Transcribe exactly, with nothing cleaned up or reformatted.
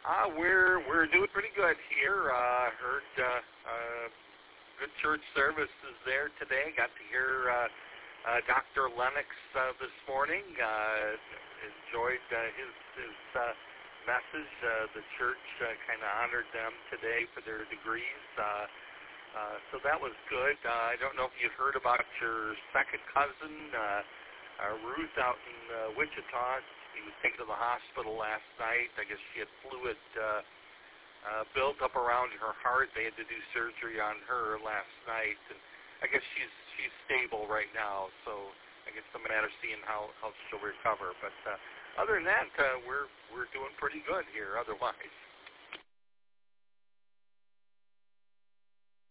Uh, we're we're doing pretty good here. Uh, heard uh, uh, good church services there today. Got to hear uh, uh, Doctor Lennox uh, this morning. Uh, enjoyed uh, his his uh, message. Uh, the church uh, kind of honored them today for their degrees. Uh, uh, so that was good. Uh, I don't know if you heard about your second cousin, uh, uh, Ruth, out in uh, Wichita. He was taken to the hospital last night. I guess she had fluid uh, uh, built up around her heart. They had to do surgery on her last night, and I guess she's she's stable right now. So I guess it's a matter of seeing how, how she'll recover. But uh, other than that, uh, we're we're doing pretty good here. Otherwise.